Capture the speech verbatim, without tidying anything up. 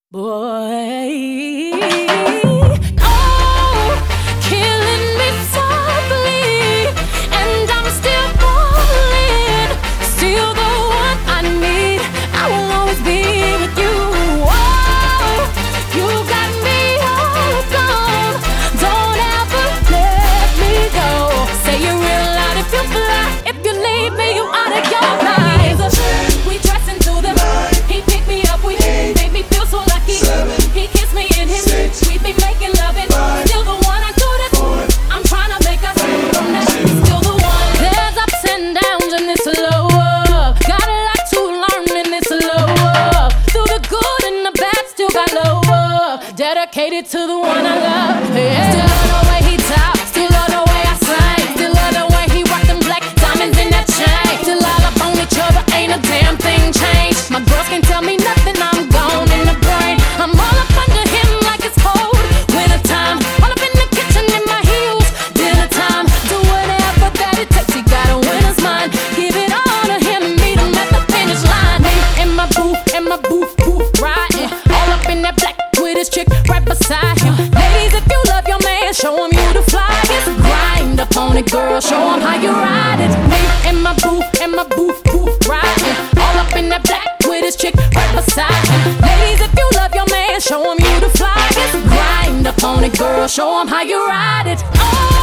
Boy, oh, killing me softly, and I'm still falling, still the one I need. I will always be with you. Oh, you got me hooked on. Don't ever let me go. Say it real loud if you fly. If you leave me, you out of your mind. We dress into the night. He picked me up. We made me feel so lucky. Seven, he kissed me in his six, we be making love and five, still the one I do this four, I'm trying to make us from that. Still the one. There's ups and downs in this love. Got a lot to learn in this love. Through the good and the bad, still got love. Dedicated to the one I love. Yeah. Still love the way he talks. Still love the way I sing. Still love the way he rock them black diamonds in that chain. Still all up on each other, ain't a damn thing changed. My girls can tell me nothing, I'm gone in the brain. I'm all up under him like it's cold winter time. All up in the kitchen in my heels, dinner time. Do whatever that it takes, he got a winner's mind. Give it all to him and meet him at the finish line. Me and my boo, and my boo, boo, riding all up in that black with his chick right beside him. Ladies, if you love your man, show him you the flyest. Grind up on it, girl, show him how you ride it. Me and my boo, and my boo, boo, riding all up in that black with his chick right beside him. Ladies, if you love your man, show him you the flyest. Grind up on it, girl, show him how you ride it. Oh.